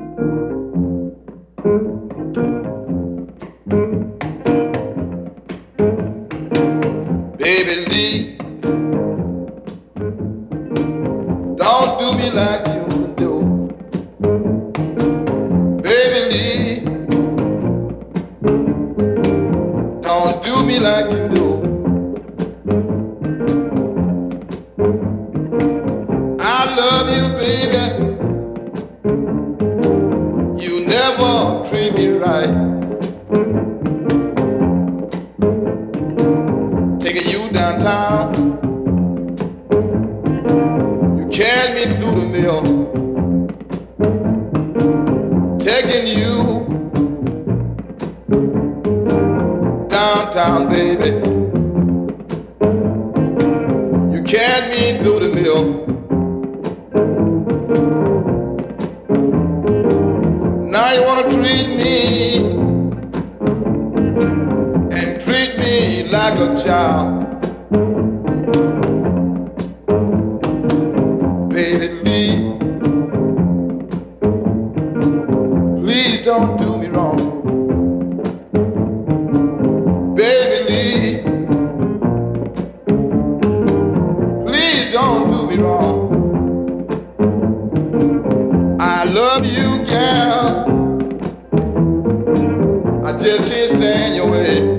Baby Lee, don't do me like you do. Baby Lee, don't do me like you do. I love you, baby. You never treat me right. Taking you downtown, you carried me through the mill. Taking you downtown, baby. You carried me through the mill. Now you wanna treat me and treat me like a child. Baby Lee, please don't do me wrong. Baby Lee, please don't do me wrong. I love you, gal. I just can't stand your way.